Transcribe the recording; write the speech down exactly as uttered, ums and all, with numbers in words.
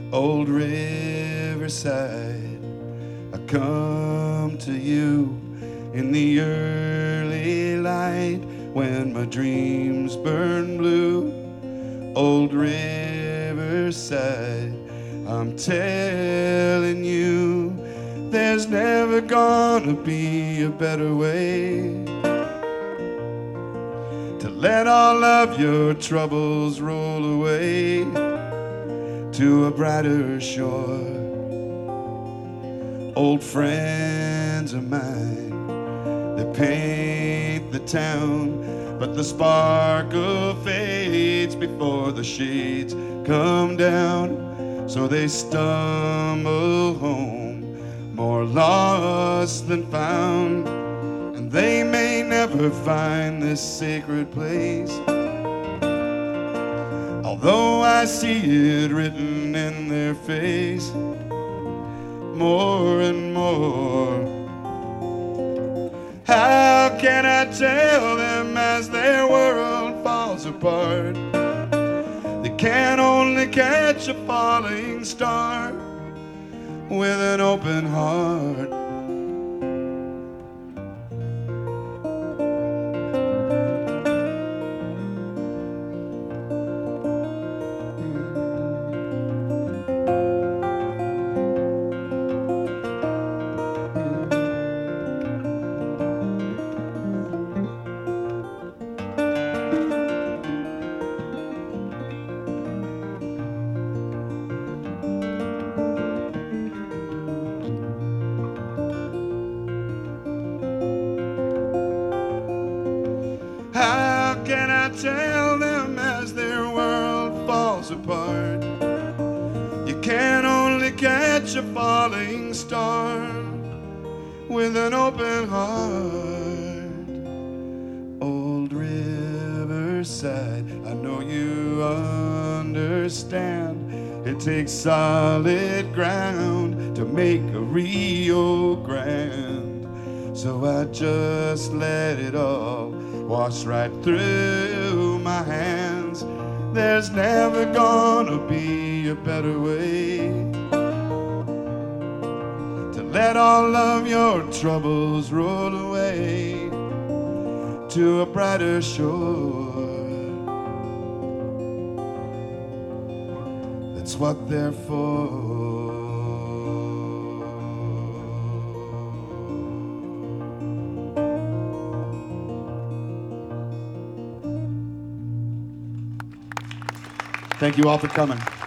Old riverside, I come to you in the early light when my dreams burn blue. Old riverside, I'm telling you, there's never gonna be a better way to let all of your troubles roll away to a brighter shore. Old friends of mine, they paint the town, but the sparkle fades before the shades come down. So they stumble home, more lost than found, and they may never find this sacred place. Although I see it written in their face more and more. How can I tell them as their world falls apart? They can only catch a falling star with an open heart. How can I tell them as their world falls apart? You can only catch a falling star with an open heart. Old riverside, I know you understand. It takes solid ground to make a Rio Grande. So I just let it all wash right through my hands. There's never gonna be a better way to let all of your troubles roll away to a brighter shore. That's what they're for. Thank you all for coming.